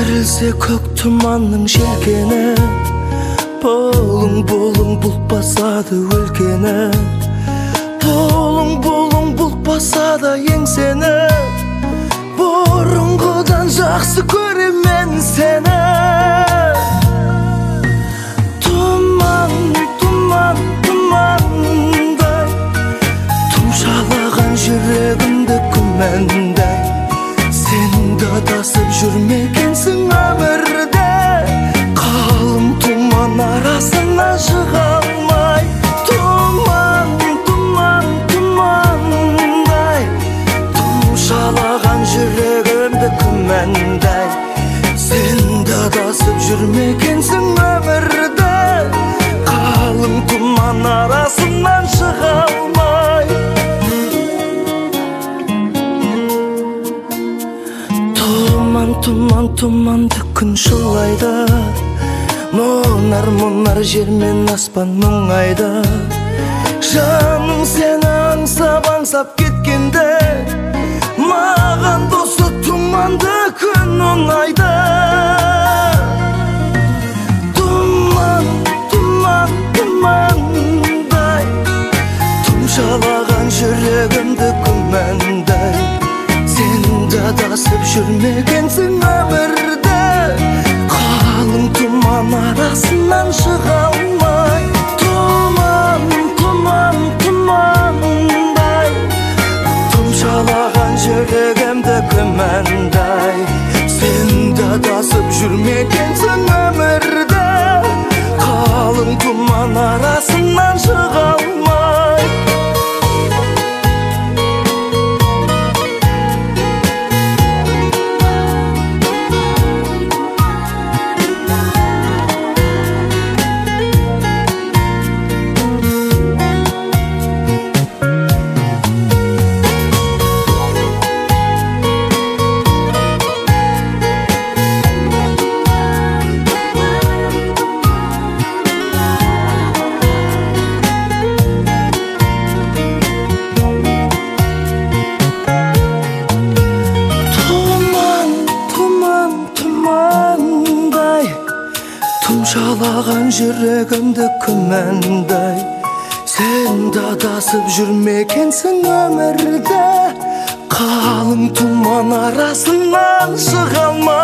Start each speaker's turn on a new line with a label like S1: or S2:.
S1: Көтерілсе көк тұманның желкені, бұлың бұлт басады өлкені. Бұлың бұлт басады еңсені, бұрынғыдан жақсы көремін сені. Тұман, тұман, тұмандай, тұмшалаған жүрегімді күмәндай. Сен датасып жүрмекенсің өмірде, қалың тұман арасына шыға алмай. Тұман, тұман, тұмандай, тұмшалаған жүрегімді күмәндай. Сен датасып жүрмекенсің өмірде, қалың тұман арасынан шыға алмай. Тұман, тұманды күн шулайды, мұнар жер мен аспан мұңайды. Жаным сені аңсап кеткенде, маған досы тұманды күн ұнайды. Тұман, тұман, тұмандай, тұмшалаған жүрегімді күмәндай. Сен датасып жүрмекенсің өмірде, қалың тұман арасынан шыға алмай. Тұман, тұман, тұмандай, тұмшалаған жүрегімді күмәндай. Сен датасып жүрмекенсің өмірде, қалың тұман арасынан шыға алмай. Тұмшалаған жүрегімді күмәндай. Сен датасып жүрмекенсің өмірде, қалың тұман арасынан шыға алмай.